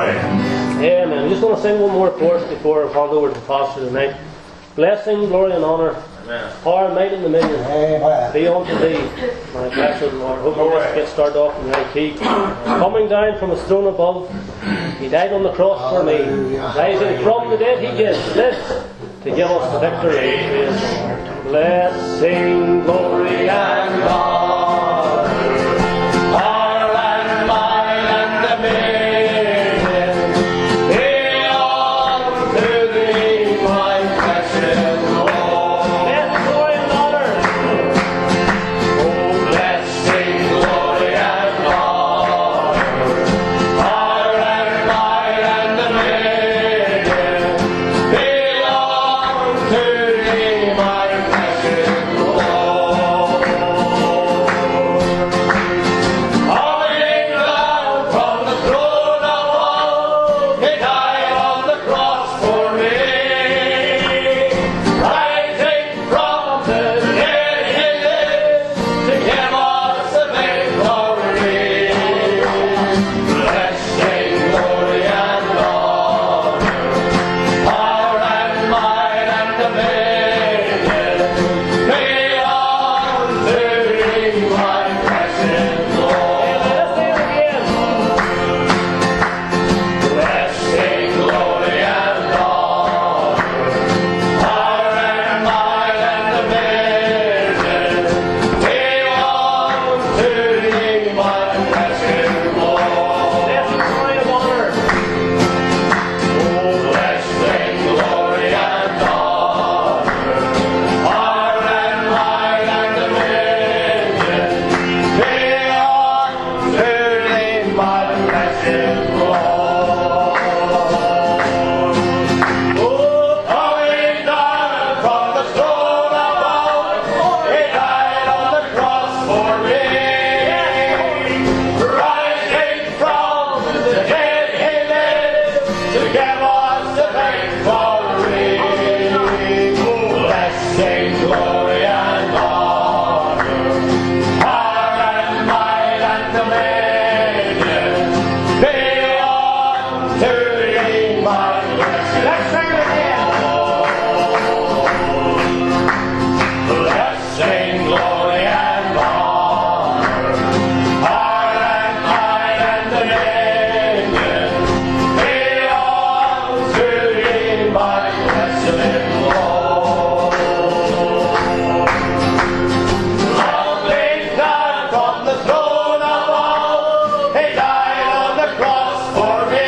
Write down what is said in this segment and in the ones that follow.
Amen. I'm just going to sing one more chorus before I hand over to the pastor tonight. Blessing, glory and honour, power and might and dominion be unto thee, my blessed Lord. Hope we'll just get started off in the right key. Coming down from his throne above, he died on the cross for me. Rising from the dead, he gives lives to give us the victory. Blessing, glory and honor, power and might and dominion be unto thee, my precious Lord. Blessing, glory and honor. Oh, blessing, glory and honor, power and might and dominion be unto thee, my precious Lord. Coming down from the throne above, he died on the cross for me. Rising from the dead, he lives to give us the victory. Blessing, glory and honor, power and might and dominion be unto thee, my precious Lord. Let's sing it again. Blessing, glory and honor, power and might and dominion be unto thee, my precious Lord. Blessing, glory and honor. Oh, blessing, glory and honor, power and might and dominion be unto thee, my precious Lord. Oh, coming down from the throne above, he died on the cross for me. Rising from the dead, he lives to give us the victory. Blessing, glory and honor, power and might and dominion be unto thee, my blessed. Let's sing it again. Blessing, glory and honor, power and might and dominion be unto thee, my blessed Lord. Coming down from the throne above, he died on the cross for me.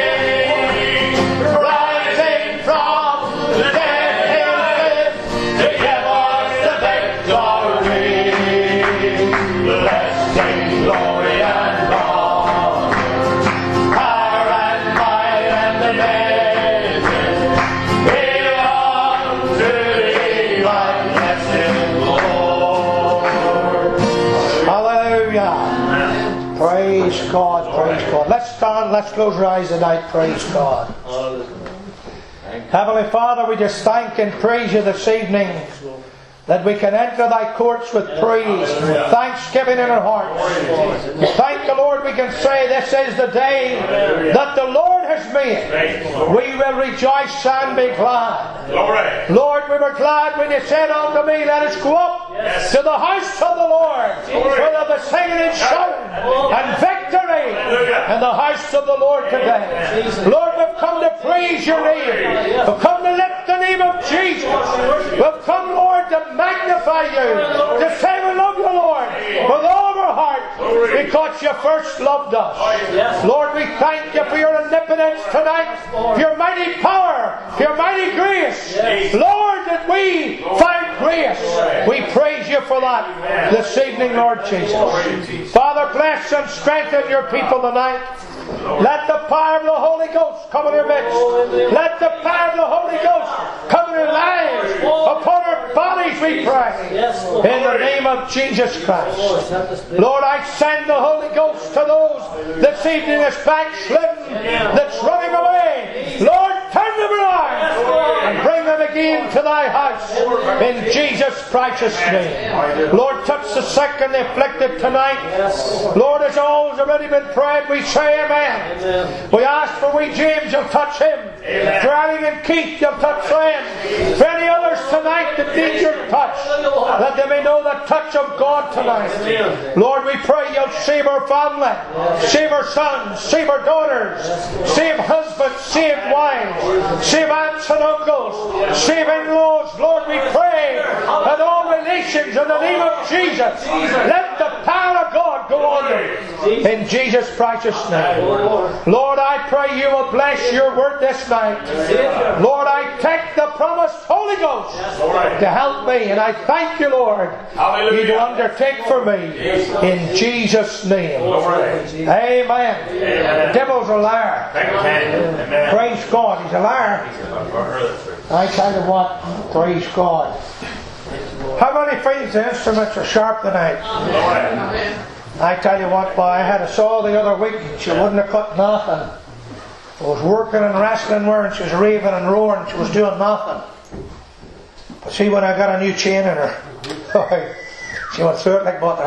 Rising from the dead, he lives to give us the victory. Blessing, glory and honor, power and might and dominion be unto thee, my blessed Lord. Hallelujah. Praise God, praise God. Let's stand, let's close our eyes tonight. Praise God. Heavenly Father, we just thank and praise you this evening that we can enter thy courts with praise and with thanksgiving in our hearts. We thank the Lord, we can say this is the day that the Lord has made. We will rejoice and be glad. Lord, we were glad when you said unto me, let us go up to the house of the Lord, where there be singing and shouting and victory in the house of the Lord today. Lord, we've come to praise your name. We've come to lift the name of Jesus. We've come, Lord, to magnify you, to say we love you, Lord, with all of our heart, because you first loved us. Lord, we thank you for your omnipotence tonight, for your mighty power, for your mighty grace. Lord, that we find grace. We praise you for that this evening, Lord Jesus. Father, bless and strengthen your people tonight. Let the power of the Holy Ghost come in our midst. Let the power of the Holy Ghost come in our lives, upon our bodies, we pray. In the name of Jesus Christ. Lord, I send the Holy Ghost to those this evening that's backslidden, that's running away. Lord, turn them around. and bring them again to thy house. In Jesus' precious name. Lord, touch the sick and the afflicted tonight. Lord, as all has already been prayed, we say amen. We ask for wee James, you'll touch him. For Alan and Keith, you'll touch them. For any others tonight that need your touch, let them know the touch of God tonight. Lord, we pray you'll save our family, save our sons, save our daughters, save husbands, save wives, save aunts and uncles, save in-laws. Lord, we pray that all relations in the name of Jesus, let the power of God go on them. In Jesus' precious name. Lord, I pray you will bless your word this night. Lord, I take the promised Holy Ghost to help me, and I thank you, Lord, you to undertake for me in Jesus' name. Amen. The devil's a liar. Praise God, he's a liar. I tell you what, praise God. How many feels the instruments are sharp tonight? I tell you what, boy, I had a saw the other week, she wouldn't have cut nothing. I was working and wrestling with her, and she was raving and roaring, she was doing nothing. But see, when I got a new chain in her, she went through it like butter.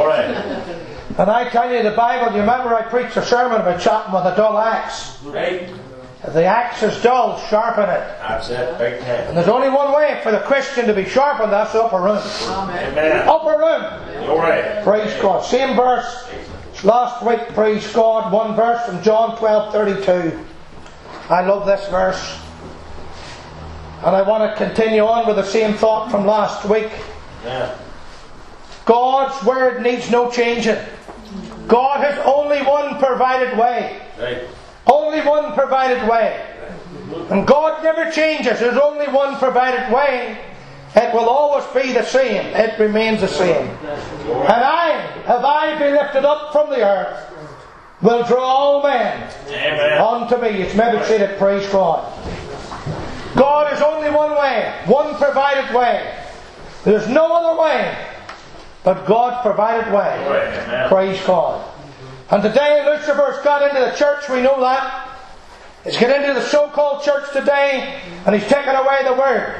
And I tell you, the Bible, you remember I preached a sermon about chopping with a dull axe. If the axe is dull, sharpen it. That's it, big time. And there's only one way for the Christian to be sharpened, that's the upper room. Amen. Upper room. All right. Praise God. Same verse last week, praise God, one verse from John 12:32. I love this verse. And I want to continue on with the same thought from last week. Yeah. God's word needs no changing. God has only one provided way. Right. Only one provided way. And God never changes. There's only one provided way. It will always be the same. It remains the same. And if I be lifted up from the earth, will draw all men unto me. It's maybe said it, praise God. God is only one way. One provided way. There's no other way but God's provided way. Praise God. And today Lucifer's got into the church, we know that. He's got into the so-called church today, and he's taken away the word.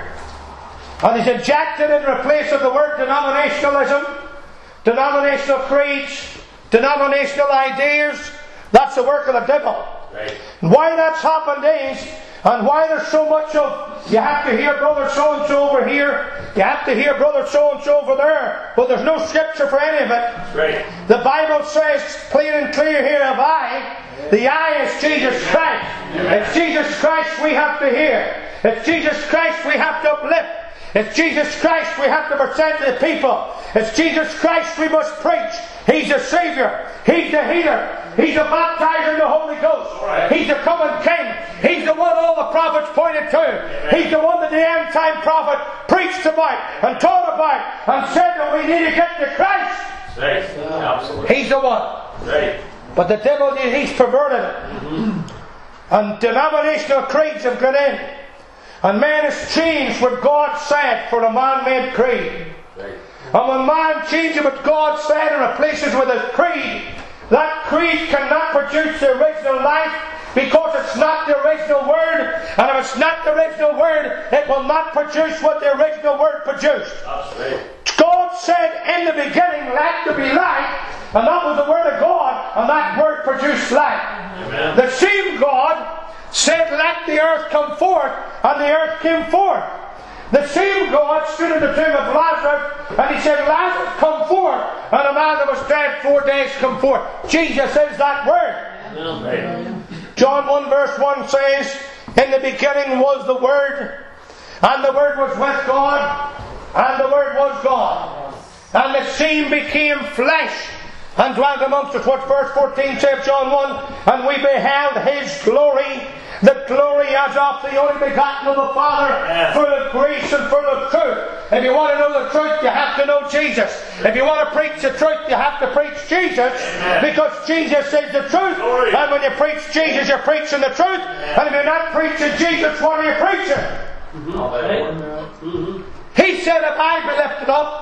And he's injected in place of the word denominationalism, denominational creeds, denominational ideas. That's the work of the devil. Right. And why that's happened is, and why there's so much of, you have to hear brother so-and-so over here, you have to hear brother so-and-so over there, but there's no scripture for any of it. Right. The Bible says, plain and clear here of I, the I is Jesus Christ. It's Jesus Christ we have to hear. It's Jesus Christ we have to uplift. It's Jesus Christ we have to present to the people. It's Jesus Christ we must preach. He's the Saviour. He's the healer. He's the baptizer in the Holy Ghost. He's the coming King. He's the one all the prophets pointed to. He's the one that the end time prophet preached about and taught about and said that we need to get to Christ. Right. Absolutely. He's the one. Right. But the devil, he's perverted it. And denominational creeds have got in. And man has changed what God said for a man-made creed. Right. And when man changes what God said and replaces with a creed, that creed cannot produce the original life because it's not the original word. And if it's not the original word, it will not produce what the original word produced. That's right. God said in the beginning, let there be light. And that was the word of God, and that word produced light. Amen. The same God said, let the earth come forth, and the earth came forth. The same God stood in the tomb of Lazarus, and he said, Lazarus, come forth. And a man that was dead 4 days come forth. Jesus says that word. Amen. John 1 verse 1 says, in the beginning was the Word, and the Word was with God, and the Word was God. And the same became flesh, and dwelt amongst us. What verse 14 says, John 1, and we beheld His glory, the glory as of the only begotten of the Father, full of grace and full of truth. If you want to know the truth, you have to know Jesus. If you want to preach the truth, you have to preach Jesus, because Jesus is the truth. And when you preach Jesus, you're preaching the truth. And if you're not preaching Jesus, what are you preaching? He said, if I be lifted up,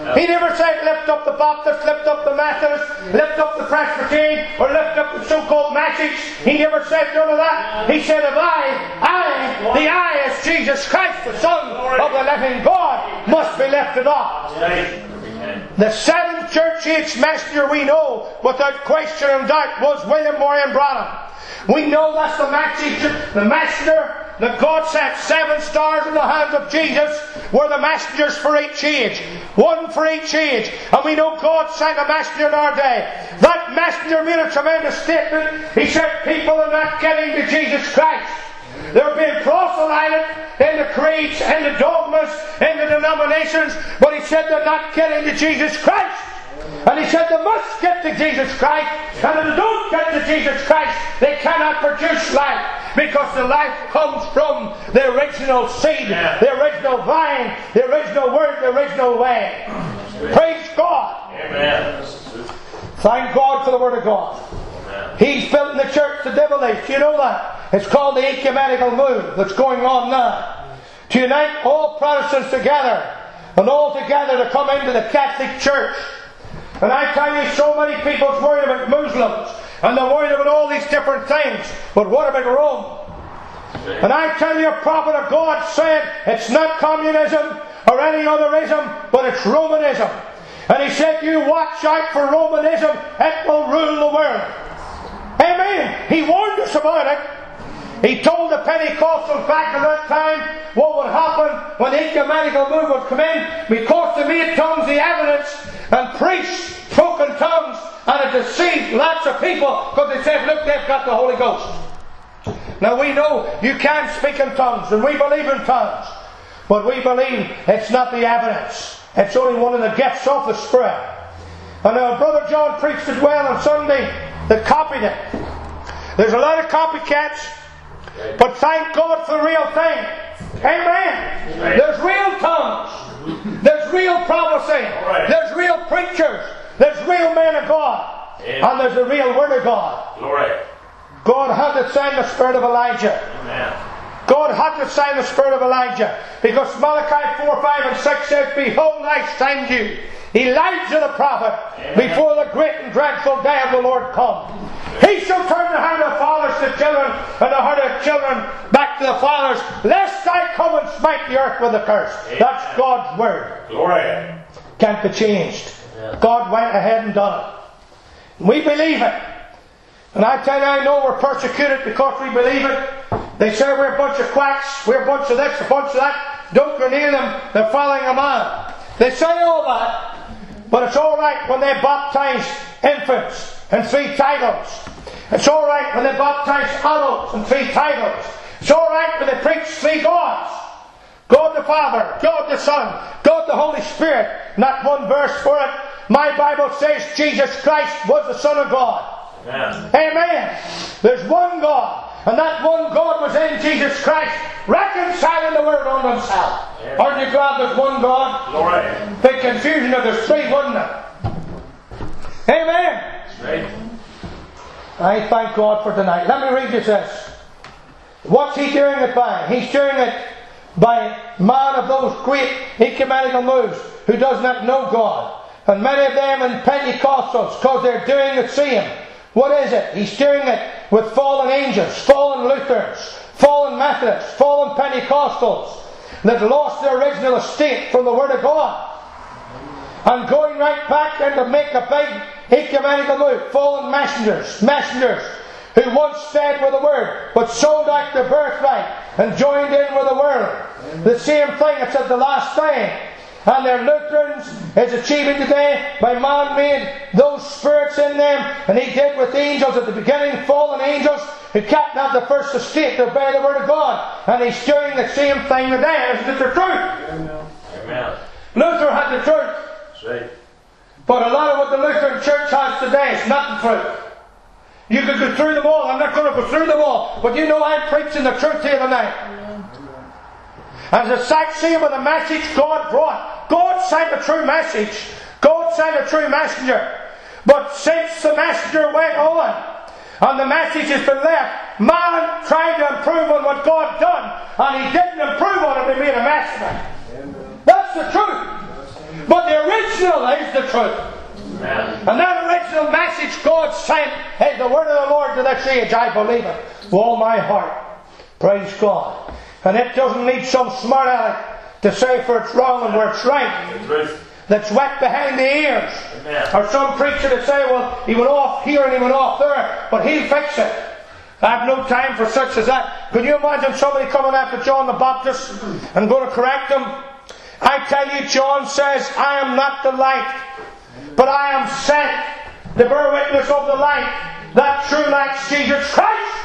He never said lift up the Baptist, lift up the Methodist, lift up the Presbyterian, or lift up the so-called message. He never said none of that. He said, if the I is Jesus Christ, the Son of the living God, must be lifted up. The seventh church age messenger we know, without question and doubt, was William Marion Branham. We know that's the messenger that God sent. 7 stars in the hands of Jesus were the messengers for each age. One for each age. And we know God sent a messenger in our day. That messenger made a tremendous statement. He said people are not getting to Jesus Christ. They're being proselyted in the creeds, in the dogmas, in the denominations. But he said they're not getting to Jesus Christ. And he said they must get to Jesus Christ. And if they don't get to Jesus Christ, they cannot produce life. Because the life comes from the original seed, the original vine, the original word, the original way. Praise God. Amen. Thank God for the Word of God. Amen. He's built in the church the devil is. Do you know that? It's called the ecumenical move that's going on now. To unite all Protestants together and all together to come into the Catholic Church. And I tell you, so many people's worried about Muslims. And they're worried about all these different things. But what about Rome? And I tell you, a prophet of God said, it's not communism or any other ism, but it's Romanism. And he said, you watch out for Romanism, it will rule the world. Amen. He warned us about it. He told the Pentecostals back at that time what would happen when the ecumenical move would come in, because they made tongues the evidence and preached spoken tongues, and it deceived lots of people because they said, look, they've got the Holy Ghost. Now we know you can't speak in tongues, and we believe in tongues, but we believe it's not the evidence. It's only one of the gifts of the Spirit. And now Brother John preached it well on Sunday. They copied it. There's a lot of copycats, but thank God for the real thing. Amen. There's real tongues. There's real prophecy. There's real preachers. There's real men of God. And there's the real Word of God. God had to send the Spirit of Elijah. God had to send the Spirit of Elijah. Because Malachi 4, 5 and 6 says, behold, I send you Elijah the prophet before the great and dreadful day of the Lord come. He shall turn the hand of fathers to children, and the heart of children back to the fathers, lest I come and smite the earth with a curse. That's God's Word. Glory. Can't be changed. God went ahead and done it. We believe it. And I tell you, I know we're persecuted because we believe it. They say we're a bunch of quacks, we're a bunch of this, a bunch of that. Don't go near them, they're following a man. They say all that, but it's alright when they baptize infants and 3 titles. It's alright when they baptize adults and 3 titles. It's alright when they preach 3 gods. God the Father, God the Son, God the Holy Spirit. Not one verse for it. My Bible says Jesus Christ was the Son of God. Amen. Amen. There's one God, and that one God was in Jesus Christ, reconciling the world unto Himself. Aren't you glad there's one God? Glory. Big confusion if there's 3, wouldn't it? Amen. Right. I thank God for tonight. Let me read you this. What's He doing it by? He's doing it by man of those great ecumenical moves who does not know God. And many of them in Pentecostals, because they're doing the same. What is it? He's doing it with fallen angels, fallen Lutherans, fallen Methodists, fallen Pentecostals that lost their original estate from the Word of God. And going right back in to make a big ecumenical move. Fallen messengers who once stayed with the Word, but sold out their birthright and joined in with the world. The same thing, it's at the last day. And their Lutherans is achieving today by man made those spirits in them, and he did with angels at the beginning, fallen angels who kept not the first estate to obey the Word of God. And he's doing the same thing today. Isn't it the truth? Amen. Luther had the truth. That's right. But a lot of what the Lutheran Church has today is not the truth. You could go through them all. I'm not going to go through them all. But you know I'm preaching the truth here tonight. And the exact same with the message God brought. God sent a true message. God sent a true messenger. But since the messenger went on, and the message has been left, man tried to improve on what God done, and he didn't improve on it, he made a mess of it. That's the truth. But the original is the truth. Amen. And that original message God sent is the word of the Lord to this age. I believe it with all my heart. Praise God. And it doesn't need some smart aleck to say for it's wrong and where it's right. The truth. That's wet behind the ears. Amen. Or some preacher to say, well, he went off here and he went off there, but he'll fix it. I have no time for such as that. Can you imagine somebody coming after John the Baptist and going to correct him? I tell you, John says, I am not the light, but I am sent to bear witness of the light. That true light's Jesus Christ.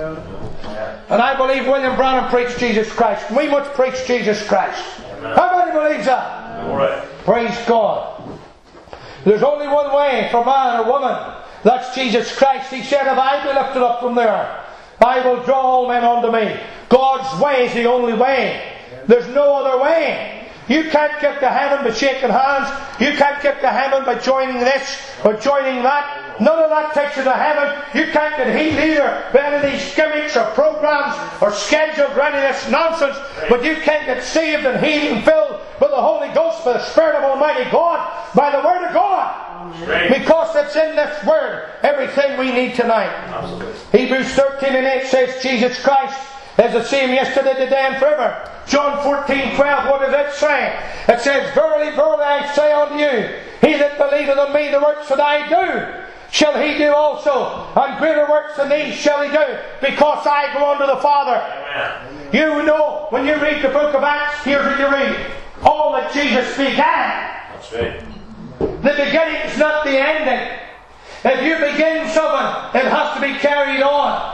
And I believe William Branham preached Jesus Christ. We must preach Jesus Christ. How many believes that? All right. Praise God. There's only one way for man or woman. That's Jesus Christ. He said, if I be lifted up from there, I will draw all men unto me. God's way is the only way. There's no other way. You can't get to heaven by shaking hands. You can't get to heaven by joining this or joining that. None of that takes you to heaven. You can't get healed either by any of these gimmicks or programs or schedules or any of this nonsense. But you can't get saved and healed and filled with the Holy Ghost, by the Spirit of Almighty God, by the Word of God. Right. Because it's in this Word everything we need tonight. Absolutely. Hebrews 13:8 says Jesus Christ is the same yesterday, today and forever. John 14:12, what does it say? It says, verily, verily, I say unto you, he that believeth on me, the works that I do, shall he do also. And greater works than these shall he do, because I go unto the Father. Amen. You know, when you read the book of Acts, here's what you read. All that Jesus began. That's right. The beginning is not the ending. If you begin something, it has to be carried on.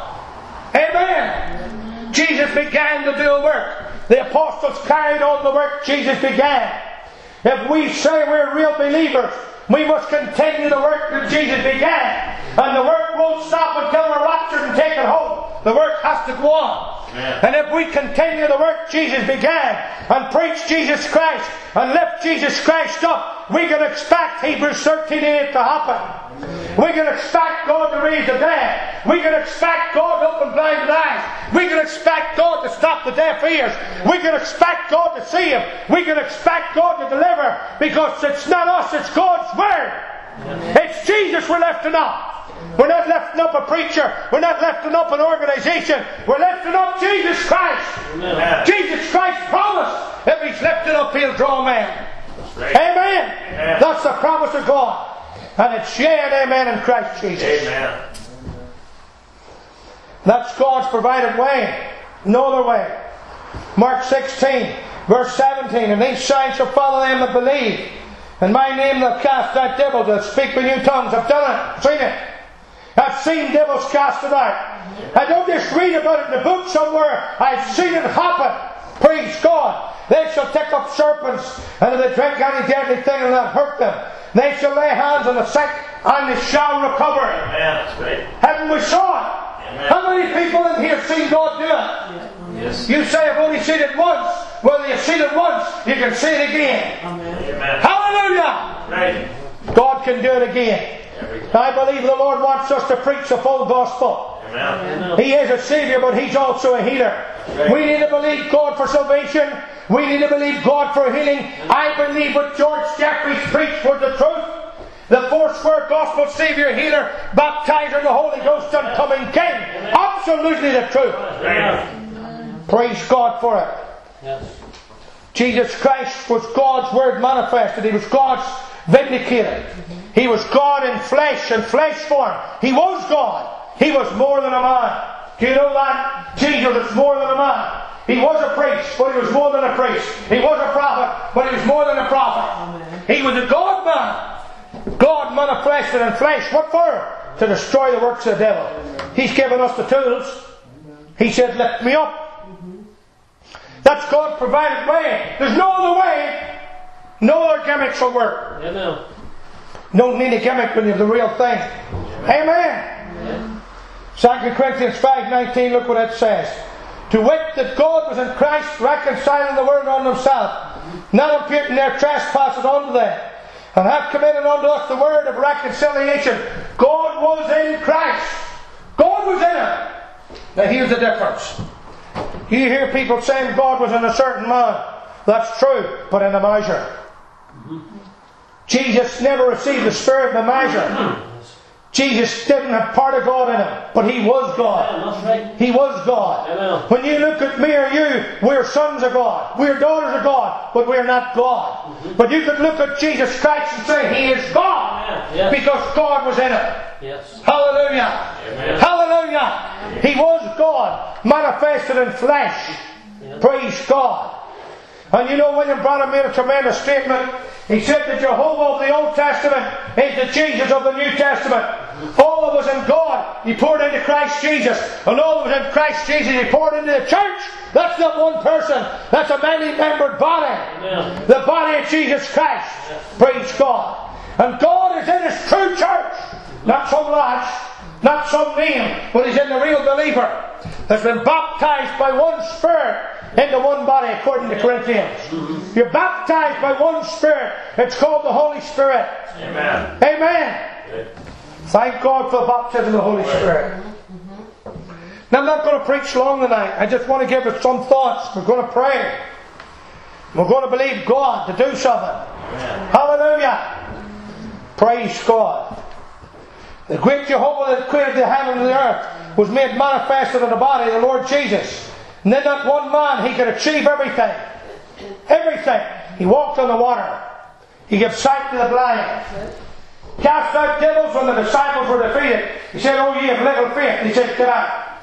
Amen. Jesus began to do a work. The apostles carried on the work Jesus began. If we say we're real believers, we must continue the work that Jesus began. And the work won't stop until we're raptured and taken home. The work has to go on. Amen. And if we continue the work Jesus began and preach Jesus Christ and lift Jesus Christ up, we can expect Hebrews 13:8 to happen. We can expect God to raise the dead. We can expect God to open blind eyes. We can expect God to stop the deaf ears. We can expect God to save. We can expect God to deliver, because it's not us, it's God's Word. It's Jesus we're lifting up. We're not lifting up a preacher. We're not lifting up an organisation. We're lifting up Jesus Christ. Amen. Jesus Christ promised, if He's lifted up, He'll draw men. Right. Amen. Amen. That's the promise of God. And it's yea and amen in Christ Jesus. Amen. That's God's provided way. No other way. Mark 16, verse 17. And these signs shall follow them that believe. In my name they'll cast out devils. They'll speak with new tongues. I've done it. Seen it. I've seen devils cast it out. I don't just read about it in a book somewhere. I've seen it happen. Praise God. They shall take up serpents, and if they drink any deadly thing, it will not hurt them. They shall lay hands on the sick, and they shall recover. Amen. That's right. Haven't we saw it? Amen. How many people in here seen God do it? Yes. You say, I've only seen it once. Well, you've seen it once, you can see it again. Amen. Hallelujah! Right. God can do it again. I believe the Lord wants us to preach the full gospel. Amen. He is a Saviour, but He's also a healer. We need to believe God for salvation. We need to believe God for healing. I believe what George Jeffreys preached was the truth. The four-square gospel Saviour, healer, baptizer of the Holy Ghost, and coming King. Absolutely the truth. Right. Praise God for it. Yes. Jesus Christ was God's Word manifested. He was God's vindicated. He was God in flesh and flesh form. He was God. He was more than a man. Do you know that? Jesus is more than a man. He was a priest, but He was more than a priest. He was a prophet, but He was more than a prophet. He was a God man. God manifested in flesh. What for? To destroy the works of the devil. He's given us the tools. He said, lift me up. That's God's provided way. There's no other way. No other gimmicks will work. Amen. Don't need a gimmick when you have the real thing. Amen. 2 Corinthians 5:19, look what it says. To wit, that God was in Christ reconciling the world unto Himself, not imputing their trespasses unto them, and hath committed unto us the word of reconciliation. God was in Christ. God was in Him. Now here's the difference. You hear people saying God was in a certain man. That's true, but in a measure. Jesus never received the Spirit in a measure. Jesus didn't have part of God in Him, but He was God. That's right. He was God. Amen. When you look at me or you, we're sons of God. We're daughters of God, but we're not God. But you could look at Jesus Christ and say He is God, Yes. because God was in Him. Yes. Hallelujah. Amen. Hallelujah. He was God, manifested in flesh. Yes. Praise God. And you know, William Branham made a tremendous statement. He said that Jehovah of the Old Testament is the Jesus of the New Testament. All of us in God, He poured into Christ Jesus. And all of us in Christ Jesus, He poured into the church. That's not one person. That's a many-membered body. Amen. The body of Jesus Christ. Praise God. And God is in His true church. Not some lads, not some name, but He's in the real believer that's been baptized by one Spirit into one body, according to Corinthians. You're baptized by one Spirit. It's called the Holy Spirit. Amen. Amen. Thank God for the baptism of the Holy Spirit. Now, I'm not going to preach long tonight. I just want to give us some thoughts. We're going to pray. We're going to believe God to do something. Hallelujah. Praise God. The great Jehovah that created the heaven and the earth was made manifested in the body of the Lord Jesus. And then that one man, he could achieve everything. Everything. He walked on the water. He gave sight to the blind. Cast out devils when the disciples were defeated. He said, "Oh, ye have little faith." He said, "Get out."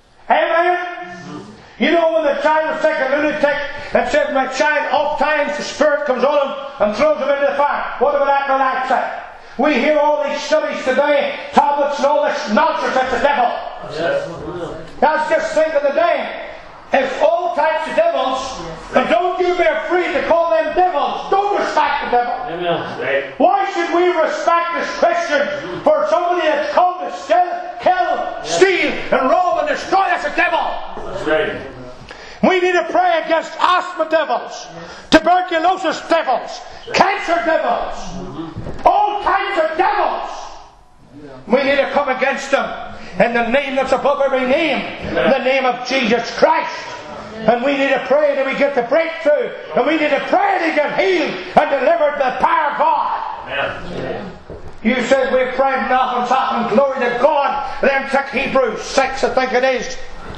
Amen? You know, when the child was taken, a lunatic, and said, "My child, oft times the Spirit comes on him and throws him into the fire." What about that relaxing? We hear all these studies today, tablets and all this nonsense. That's the devil. Yes. Now, just think of the day. If all types of devils, and don't you be afraid to call them devils. Don't respect the devil. Amen. Right. Why should we respect as Christians for somebody that's come to kill, steal, and rob and destroy? That's a devil. That's right. We need to pray against asthma devils, tuberculosis devils, cancer devils, all kinds of devils. We need to come against them in the name that's above every name, the name of Jesus Christ. And we need to pray that we get the breakthrough, and we need to pray to get healed and delivered by the power of God. Amen. You said we're praying nothing's happened. Glory to God. Then take Hebrews 6, I think it is.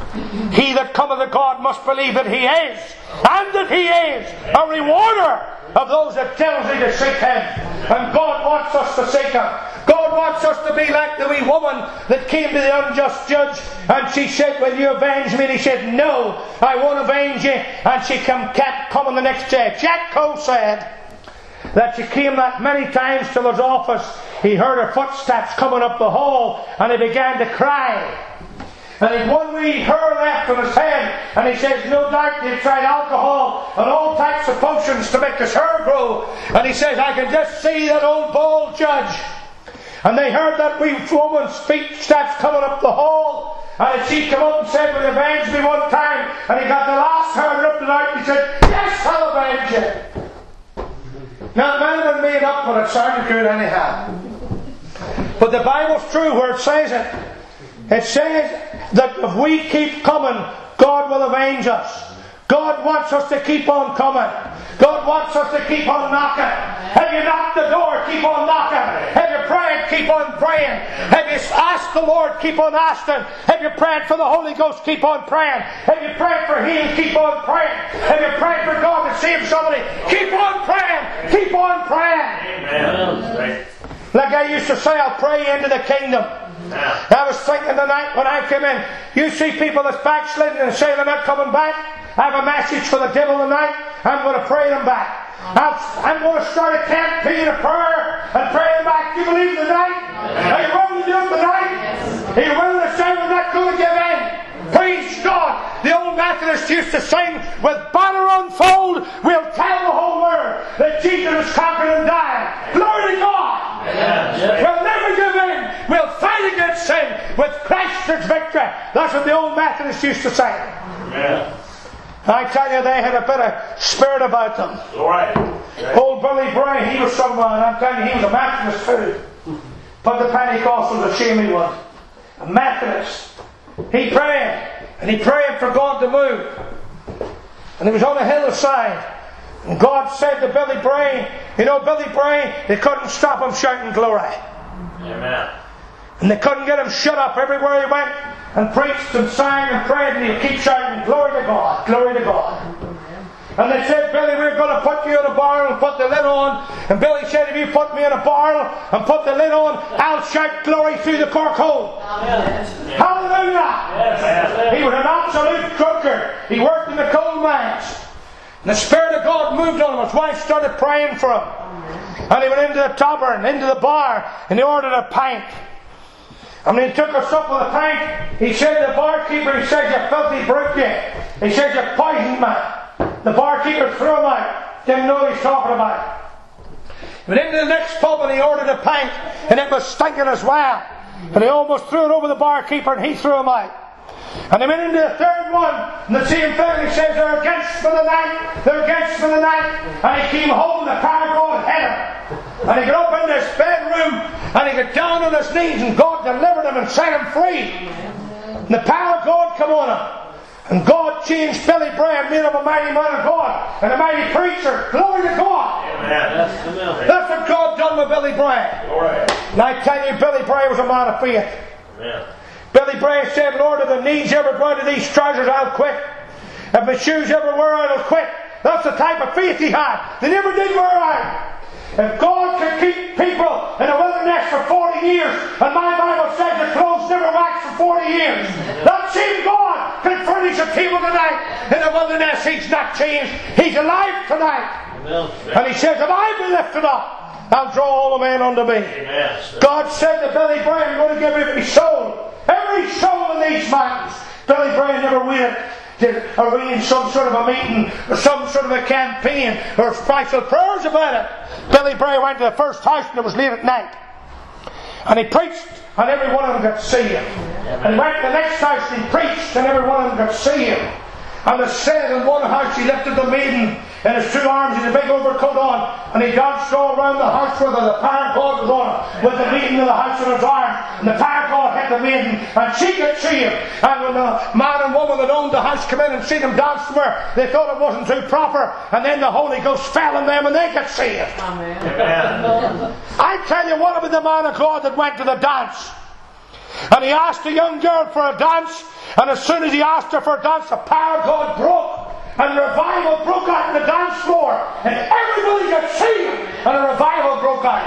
He that cometh to God must believe that He is, and that He is a rewarder of those that diligently to seek Him. And God wants us to seek Him. God wants us to be like the wee woman that came to the unjust judge, and she said, "Will you avenge me?" And he said, "No, I won't avenge you." And she kept coming the next day. Jack Coe said that she came that many times to his office. He heard her footsteps coming up the hall, and he began to cry. And he had one wee hair left on his head, and he says, no doubt he'd tried alcohol and all types of potions to make his hair grow. And he says, I can just see that old bald judge. And they heard that wee woman's footsteps coming up the hall, and she came up and said, "Will you avenge me?" one time, and he got the last hair ripped out, and he said, "Yes, I'll avenge you." Now, it might have been made up, but it sounded good anyhow. But the Bible's true where it says it. It says that if we keep coming, God will avenge us. God wants us to keep on coming. God wants us to keep on knocking. Have you knocked the door? Keep on knocking. Have you prayed? Keep on praying. Have you asked the Lord? Keep on asking. Have you prayed for the Holy Ghost? Keep on praying. Have you prayed for healing? Keep on praying. Have you prayed for God to save somebody? Keep on praying. Keep on praying. Amen. Right. Like I used to say, I'll pray into the kingdom. I was thinking tonight when I came in, you see people that's backsliding and say they're not coming back. I have a message for the devil tonight. I'm going to pray them back. I'm going to start a campaign of prayer and pray them back. Do you believe tonight? Are you willing to do it tonight? Are you willing to say we're not going to give in? Praise God. The old Methodists used to sing, with banner unfold, we'll tell the whole world that Jesus was conquered and died. Glory to God. We'll never give in. We'll fight against sin with Christ as victory. That's what the old Methodists used to say. Amen. I tell you, they had a bit of spirit about them. All right. Old Billy Bray, he was someone, I'm telling you, he was a Methodist too. But the Pentecostals ashamed he was. A Methodist. He prayed, and he prayed for God to move. And he was on a hillside, And God said to Billy Bray, you know, Billy Bray, they couldn't stop him shouting glory. Amen. And they couldn't get him shut up. Everywhere he went and preached and sang and prayed, and he'd keep shouting, glory to God, glory to God. And they said, Billy, we're going to put you in a barrel and put the lid on. And Billy said, if you put me in a barrel and put the lid on, I'll shout glory through the cork hole. Hallelujah! Yes. He was an absolute drunkard. He worked in the coal mines. And the Spirit of God moved on him. His wife started praying for him. And he went into the tavern, into the bar, and he ordered a pint. And when he took a sup of the pint, he said to the barkeeper, he said, you filthy brute, you. He said, you poisoned me. The barkeeper threw him out. Didn't know what he was talking about. He went into the next pub and he ordered a pint, and it was stinking as well. And he almost threw it over the barkeeper, and he threw him out. And he went into the third one, and the same thing, he says, they're against for the night, they're against for the night. And he came home, the power of God hit him. And he got up into his bedroom, and he got down on his knees, and God delivered him and set him free. And the power of God come on him. And God changed Billy Bray and made him a mighty man of God and a mighty preacher. Glory to God. Amen. That's what God done with Billy Bray. Glory. And I tell you, Billy Bray was a man of faith. Amen. Billy Bray said, Lord, if the knees ever go into these trousers, I'll quit. If my shoes ever wear out, I'll quit. That's the type of faith he had. They never did wear out. If God could keep people in a wilderness for 40 years, and my Bible says the clothes never waxed for 40 years, that same God can furnish a people tonight in the wilderness. He's not changed. He's alive tonight. Amen. And he says, if I be lifted up, I'll draw all the men unto me. Amen. God said to Billy Bray, I'm going to give every soul in these mountains. Billy Bray never waited to arrange some sort of a meeting or some sort of a campaign or special prayers about it. Billy Bray went to the first house and it was late at night. And he preached and every one of them got saved. And he went to the next house and he preached and every one of them got saved. And it said in one house he lifted the maiden in his two arms and a big overcoat on, and he danced all around the house with her. The power of God was on him, with the maiden in the house in his arms, and the power of God hit the maiden, and she got saved. And when the man and woman that owned the house came in and seen him dance to her, they thought it wasn't too proper, and then the Holy Ghost fell on them and they got saved. Amen. I tell you, what about the man of God that went to the dance? And he asked a young girl for a dance, and as soon as he asked her for a dance, the power of God broke, and revival broke out on the dance floor, and everybody got saved, and a revival broke out.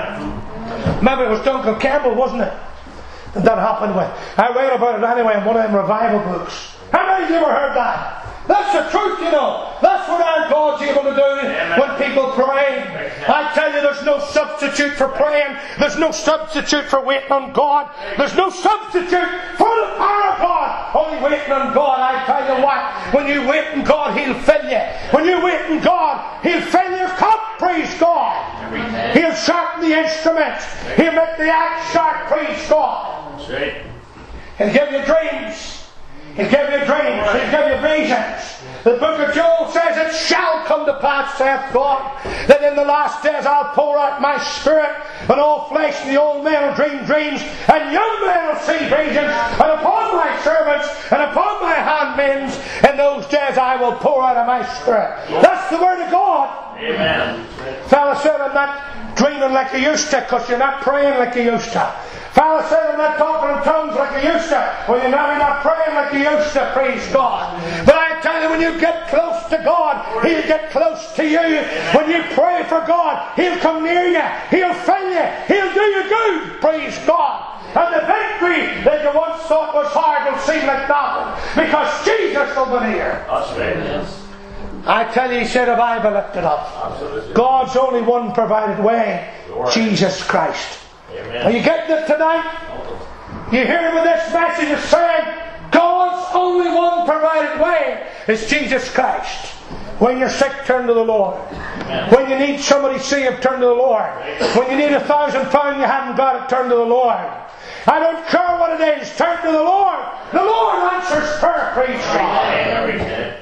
Amen. Maybe it was Duncan Campbell, wasn't it? That happened with. I read about it anyway in one of them revival books. How many of you ever heard that? That's the truth, you know. That's what our God's able to do when people pray. I tell you, there's no substitute for praying. There's no substitute for waiting on God. There's no substitute for the power of God. Only waiting on God. I tell you what, when you wait on God, He'll fill you. When you wait on God, He'll fill your cup. Praise God. He'll sharpen the instruments. He'll make the axe sharp. Praise God. That's right. He'll give you dreams. He'll give you dreams. He'll give you visions. The book of Joel says, it shall come to pass, saith God, that in the last days I'll pour out my Spirit on all flesh, and the old men will dream dreams, and young men will see visions, and upon my servants and upon my handmaids in those days I will pour out of my Spirit. That's the word of God. Amen. Fella said, I'm not dreaming like you used to, because you're not praying like you used to. Fella said, I'm not talking in tongues like you used to. Well, you're not praying like you used to, praise God. But I tell you, when you get close to God, He'll get close to you. When you pray for God, He'll come near you. He'll fill you. He'll do you good, praise God. And the victory that you once thought was hard will seem like nothing, because Jesus will be near. That's right. I tell you, He said, if I be lifted up. Absolutely. God's only one provided way, Jesus Christ. Amen. Are you getting it tonight? You hear what this message is saying? God's only one provided way is Jesus Christ. When you're sick, turn to the Lord. Amen. When you need somebody saved, turn to the Lord. When you need £1,000 you haven't got it, turn to the Lord. I don't care what it is, turn to the Lord. The Lord answers prayer, praise God. Every day.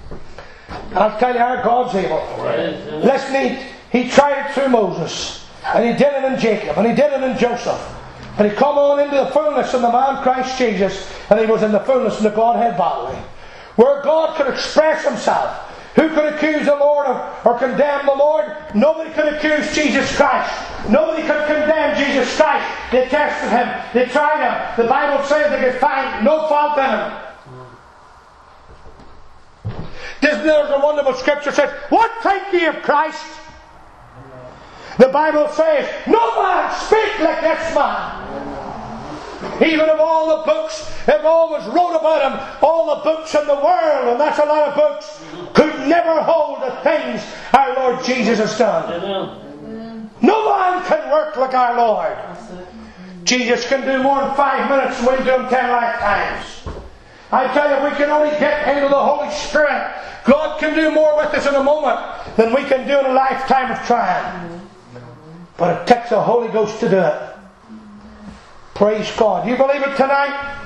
I'll tell you, our God's able. Listen, he tried it through Moses, and He did it in Jacob, and He did it in Joseph. And He come on into the fullness of the man Christ Jesus, and He was in the fullness of the Godhead bodily. Where God could express Himself Who could accuse the Lord or condemn the Lord? Nobody could accuse Jesus Christ. Nobody could condemn Jesus Christ. They tested Him. They tried Him. The Bible says they could find no fault in Him. There's a wonderful scripture that says, what think ye of Christ? The Bible says, no man speak like this man. Even of all the books that always wrote about Him, all the books in the world, and that's a lot of books, could never hold the things our Lord Jesus has done. Amen. No man can work like our Lord. Jesus can do more than 5 minutes and we do Him 10 lifetimes. I tell you, we can only get into the Holy Spirit. God can do more with us in a moment than we can do in a lifetime of trying. But it takes the Holy Ghost to do it. Praise God. You believe it tonight?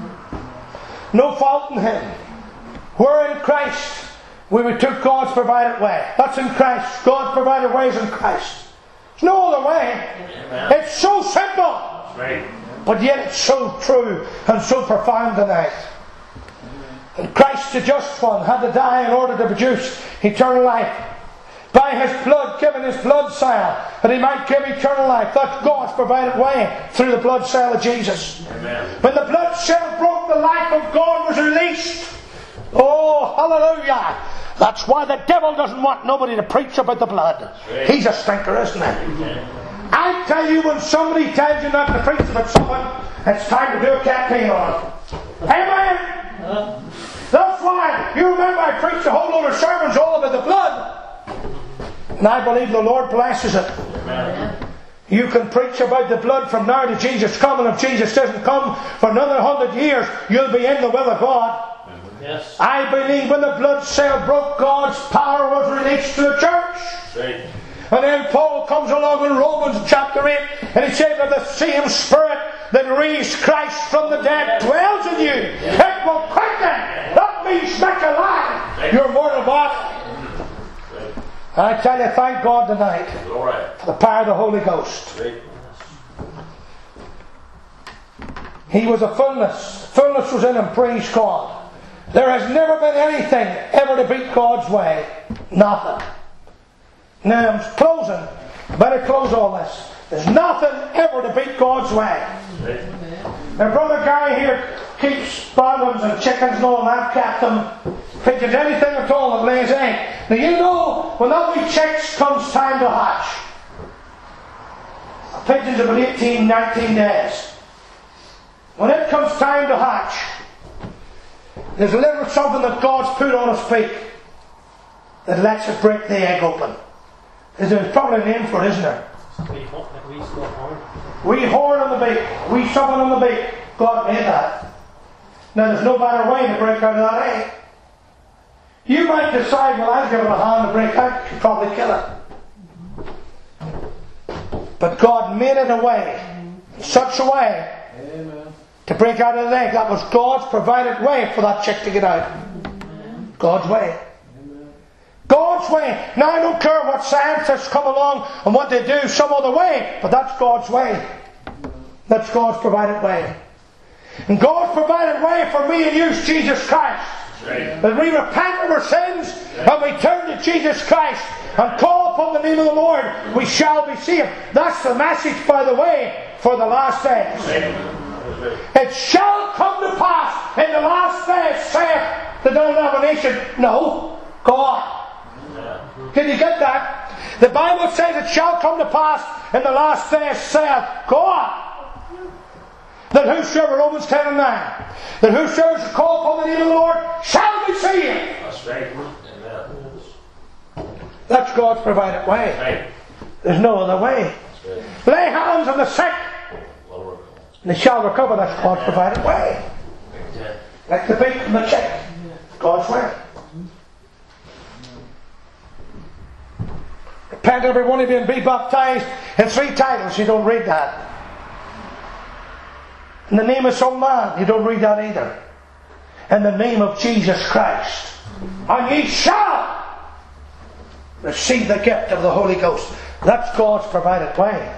No fault in Him. We're in Christ. We took God's provided way. That's in Christ. God's provided ways in Christ. There's no other way. Amen. It's so simple. Right. But yet it's so true and so profound tonight. And Christ, the just one, had to die in order to produce eternal life. By His blood, given His blood cell, that He might give eternal life. That's God's provided way through the blood cell of Jesus. Amen. When the blood cell broke, the life of God was released. Oh, hallelujah! That's why the devil doesn't want nobody to preach about the blood. Right. He's a stinker, isn't he? I tell you, when somebody tells you not to preach about someone, it's time to do a campaign on it. Amen? That's why, you remember I preached a whole load of sermons all about the blood. And I believe the Lord blesses it. Amen. You can preach about the blood from now to Jesus coming. If Jesus doesn't come for another 100 years, you'll be in the will of God. Yes. I believe when the blood cell broke, God's power was released to the church. Right. And then Paul comes along in Romans chapter 8 and he says that the same Spirit that raised Christ from the dead dwells in you. It will quicken. That means make alive your mortal body. I tell you, thank God tonight for the power of the Holy Ghost. He was a fullness. Fullness was in Him, praise God. There has never been anything ever to beat God's way. Nothing. Now I'm closing. I better close all this. There's nothing ever to beat God's way. Now Brother Gary here keeps sparrows and chickens and all that, kept them. Pigeons, anything at all that lays egg. Now you know, when that wee chicks comes time to hatch, a pigeon's about 18, 19 days. When it comes time to hatch, there's a little something that God's put on its beak that lets it break the egg open. There's probably a name for it, isn't there? Wee horn on the beak, wee something on the beak. God made that. Now there's no better way to break out of that egg. You might decide, well, I'll give it a hand to break out. You probably kill it. But God made it a way, in such a way, to break out of the egg. That was God's provided way for that chick to get out. God's way. God's way. Now I don't care what scientists come along and what they do some other way, but that's God's way. That's God's provided way. And God's provided way for me and you is Jesus Christ. As we repent of our sins and we turn to Jesus Christ and call upon the name of the Lord, we shall be saved. That's the message, by the way, for the last days. It shall come to pass in the last days, saith the denomination. No, God. Can you get that? The Bible says it shall come to pass in the last days, saith God. That whosoever, Romans 10 and 9, that whosoever shall call upon the name of the Lord shall be saved. That's right. Amen. That's God's provided way. Right. There's no other way. Lay hands on the sick and they shall recover. That's God's provided way. Like the beak and the chick. God's way. Repent every one of you and be baptized in 3 titles. You don't read that. In the name of some man, you don't read that either. In the name of Jesus Christ. And ye shall receive the gift of the Holy Ghost. That's God's provided way.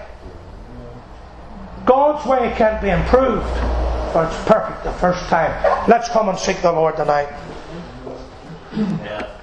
God's way can't be improved, but it's perfect the first time. Let's come and seek the Lord tonight. Yeah.